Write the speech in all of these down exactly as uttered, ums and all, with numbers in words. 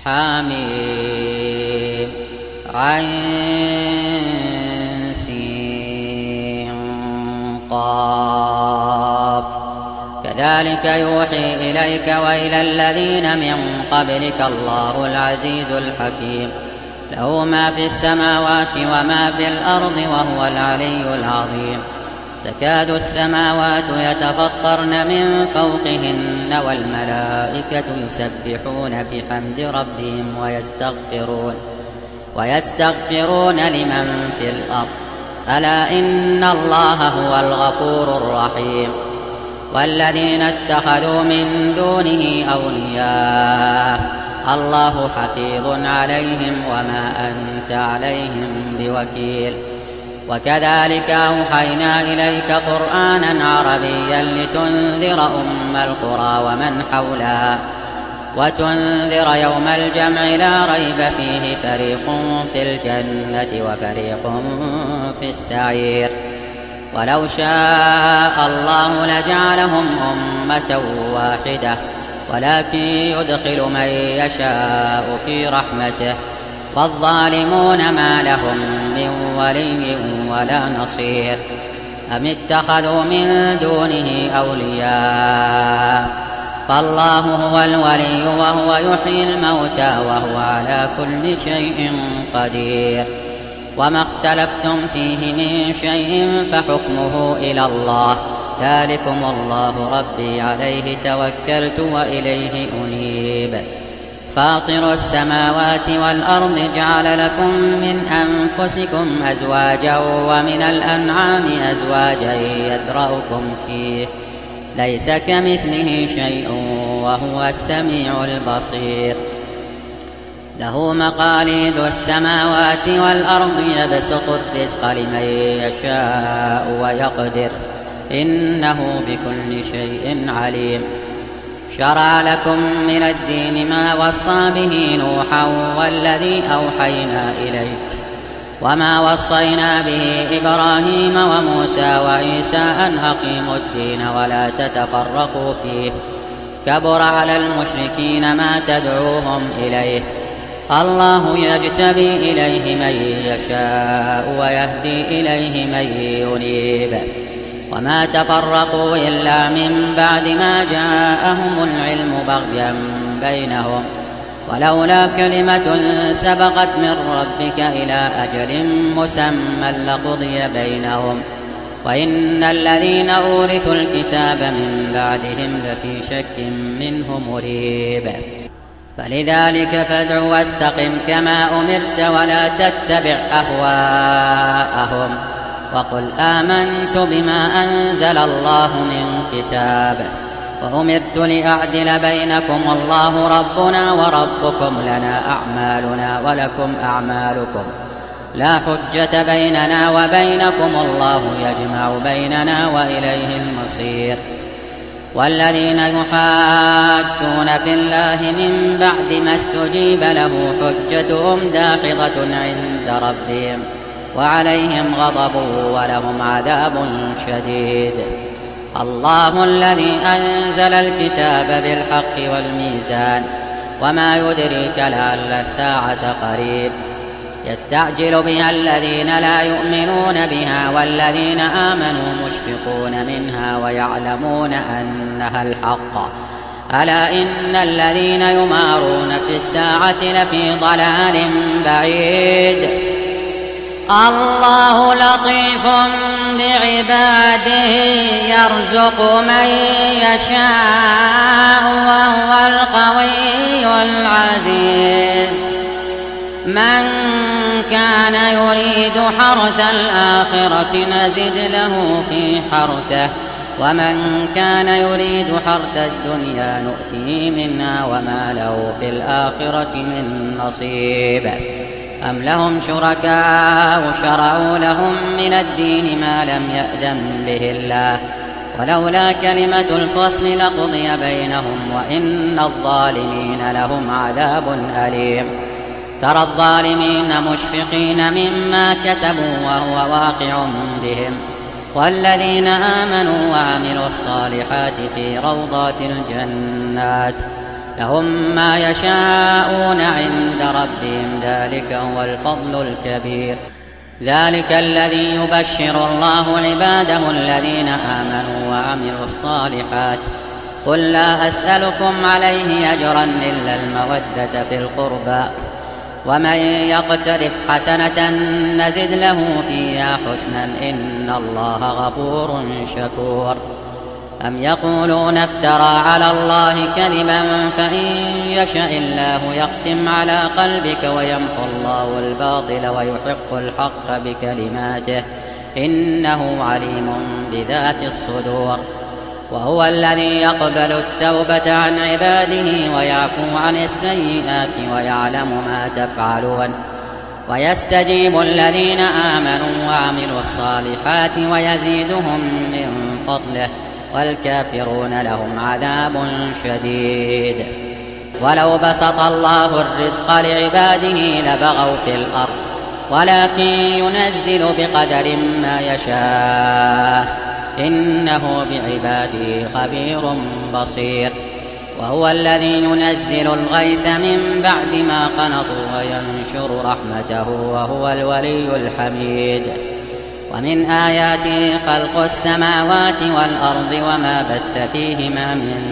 حميم عين سين قاف كذلك يوحي إليك وإلى الذين من قبلك الله العزيز الحكيم له ما في السماوات وما في الأرض وهو العلي العظيم تكاد السماوات يتفطرن من فوقهن والملائكة يسبحون بحمد ربهم ويستغفرون ويستغفرون لمن في الأرض ألا إن الله هو الغفور الرحيم والذين اتخذوا من دونه أولياء الله حفيظ عليهم وما أنت عليهم بوكيل وكذلك أوحينا إليك قرآنا عربيا لتنذر أم القرى ومن حولها وتنذر يوم الجمع لا ريب فيه فريق في الجنة وفريق في السعير ولو شاء الله لجعلهم أمة واحدة ولكن يدخل من يشاء في رحمته والظالمون ما لهم من ولي ولا نصير أم اتخذوا من دونه أولياء فالله هو الولي وهو يحيي الموتى وهو على كل شيء قدير وما اختلفتم فيه من شيء فحكمه إلى الله ذلكم الله ربي عليه توكلت وإليه أنيب فاطر السماوات والأرض جعل لكم من أنفسكم أزواجا ومن الأنعام أزواجا يذرأكم فيه ليس كمثله شيء وهو السميع البصير له مقاليد السماوات والأرض يبسط الرزق لمن يشاء ويقدر إنه بكل شيء عليم شرع لكم من الدين ما وصى به نوحا والذي أوحينا إليك وما وصينا به إبراهيم وموسى وعيسى أن أقيموا الدين ولا تتفرقوا فيه كبر على المشركين ما تدعوهم إليه الله يجتبي إليه من يشاء ويهدي إليه من ينيب وما تفرقوا إلا من بعد ما جاءهم العلم بغيا بينهم ولولا كلمة سبقت من ربك إلى أجل مسمى لقضي بينهم وإن الذين أورثوا الكتاب من بعدهم لفي شك منه مريب فلذلك فادع واستقم كما أمرت ولا تتبع أهواءهم وقل آمنت بما أنزل الله من كتاب وأمرت لأعدل بينكم الله ربنا وربكم لنا أعمالنا ولكم أعمالكم لا حجة بيننا وبينكم الله يجمع بيننا وإليه المصير والذين يحاجون في الله من بعد ما استجيب له حجتهم داحضة عند ربهم وعليهم غضب ولهم عذاب شديد الله الذي أنزل الكتاب بالحق والميزان وما يدريك لعل الساعة قريب يستعجل بها الذين لا يؤمنون بها والذين آمنوا مشفقون منها ويعلمون أنها الحق ألا إن الذين يمارون في الساعة لفي ضلال بعيد الله لطيف بعباده يرزق من يشاء وهو القوي العزيز من كان يريد حرث الآخرة نزد له في حرثه ومن كان يريد حرث الدنيا نؤتيه منها وما له في الآخرة من نصيب أم لهم شركاء شرعوا لهم من الدين ما لم يأذن به الله ولولا كلمة الفصل لقضي بينهم وإن الظالمين لهم عذاب أليم ترى الظالمين مشفقين مما كسبوا وهو واقع بهم والذين آمنوا وعملوا الصالحات في روضات الجنات لهم ما يشاءون عند ربهم ذلك هو الفضل الكبير. ذلك الذي يبشر الله عباده الذين آمنوا وعملوا الصالحات. قل لا أسألكم عليه أجرا إلا المودة في القربى ومن يقترف حسنة نزد له فيها حسنا إن الله غفور شكور. أم يقولون افترى على الله كذبا فإن يشاء الله يختم على قلبك ويمحو الله الباطل ويحق الحق بكلماته إنه عليم بذات الصدور. وهو الذي يقبل التوبة عن عباده ويعفو عن السيئات ويعلم ما تفعلون ويستجيب الذين آمنوا وعملوا الصالحات ويزيدهم من فضله والكافرون لهم عذاب شديد. ولو بسط الله الرزق لعباده لبغوا في الأرض ولكن ينزل بقدر ما يشاء إنه بعباده خبير بصير. وهو الذي ينزل الغيث من بعد ما قنطوا وينشر رحمته وهو الولي الحميد. ومن آياته خلق السماوات والأرض وما بث فيهما من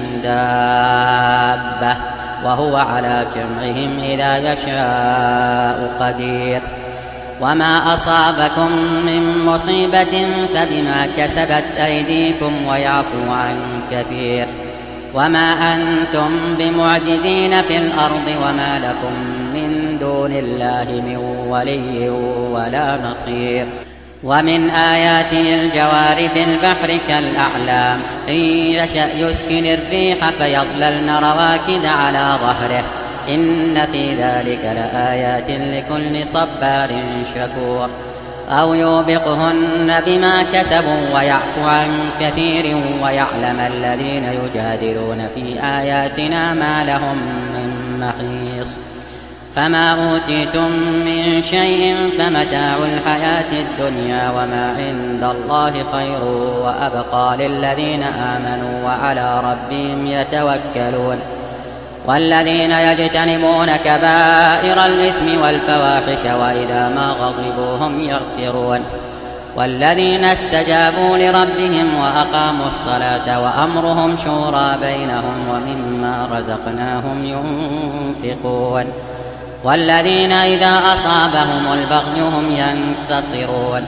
دابة وهو على جمعهم إذا يشاء قدير. وما أصابكم من مصيبة فبما كسبت أيديكم ويعفو عن كثير. وما أنتم بمعجزين في الأرض وما لكم من دون الله من ولي ولا نصير. ومن آياته الجوار في البحر كالأعلام إن يشأ يسكن الريح فيظللن رواكد على ظهره إن في ذلك لآيات لكل صبار شكور. أو يوبقهن بما كسبوا ويعفو عن كثير ويعلم الذين يجادلون في آياتنا ما لهم من محيص. فما أوتيتم من شيء فمتاع الحياة الدنيا وما عند الله خير وأبقى للذين آمنوا وعلى ربهم يتوكلون. والذين يجتنبون كبائر الإثم والفواحش وإذا ما غضبوا هم يغفرون. والذين استجابوا لربهم وأقاموا الصلاة وأمرهم شورى بينهم ومما رزقناهم ينفقون. والذين إذا أصابهم البغي هم ينتصرون.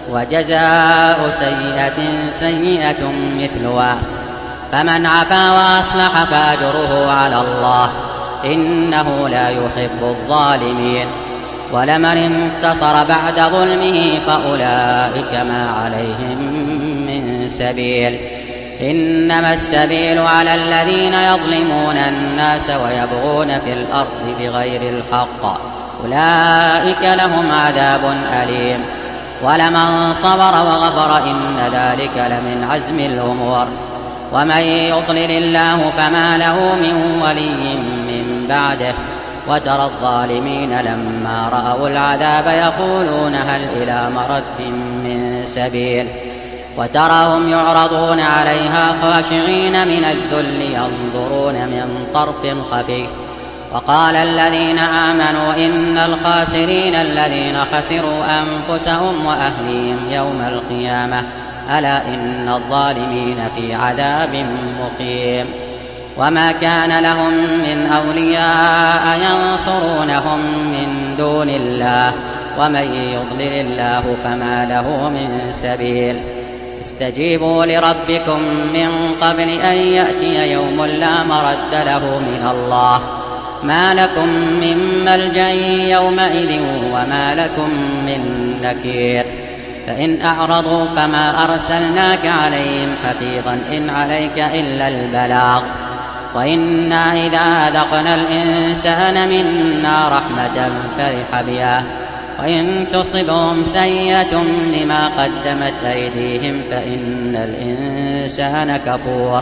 وجزاء سيئة سيئة مثلها فمن عفا وأصلح فأجره على الله إنه لا يحب الظالمين. ولمن انتصر بعد ظلمه فأولئك ما عليهم من سبيل إنما السبيل على الذين يظلمون الناس ويبغون في الأرض بغير الحق أولئك لهم عذاب أليم. ولمن صبر وغفر إن ذلك لمن عزم الأمور. ومن يضلل الله فما له من ولي من بعده. وترى الظالمين لما رأوا العذاب يقولون هل إلى مرد من سبيل وتراهم يعرضون عليها خاشعين من الذل ينظرون من طرف خفي. وقال الذين آمنوا إن الخاسرين الذين خسروا أنفسهم وأهليهم يوم القيامة ألا إن الظالمين في عذاب مقيم. وما كان لهم من أولياء ينصرونهم من دون الله ومن يضلل الله فما له من سبيل. استجيبوا لربكم من قبل أن يأتي يوم لا مرد له من الله ما لكم من ملجأ يومئذ وما لكم من نكير. فإن أعرضوا فما أرسلناك عليهم حفيظا إن عليك إلا البلاغ وإنا إذا أذقنا الإنسان منا رحمة فرح بها وإن تصبهم سيئة بما قدمت أيديهم فإن الإنسان كفور.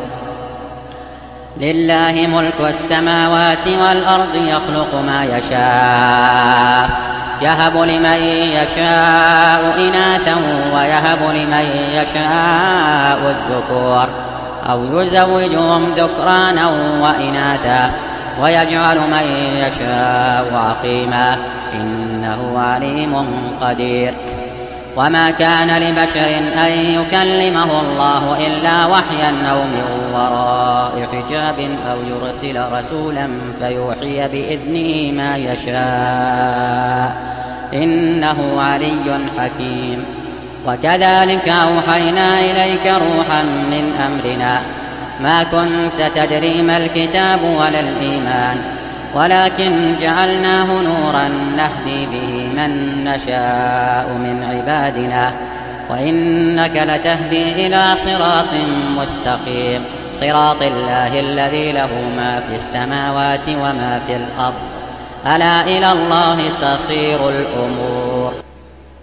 لله ملك السماوات والأرض يخلق ما يشاء يهب لمن يشاء إناثا ويهب لمن يشاء الذكور أو يزوجهم ذكرانا وإناثا ويجعل من يشاء عقيما إنه عليم قدير. وما كان لبشر أن يكلمه الله إلا وحيا أو من وراء حجاب أو يرسل رسولا فيوحي بإذنه ما يشاء إنه علي حكيم. وكذلك أوحينا إليك روحا من أمرنا ما كنت تدري ما الكتاب ولا الإيمان ولكن جعلناه نورا نهدي به من نشاء من عبادنا وإنك لتهدي إلى صراط مستقيم صراط الله الذي له ما في السماوات وما في الأرض ألا إلى الله تصير الأمور.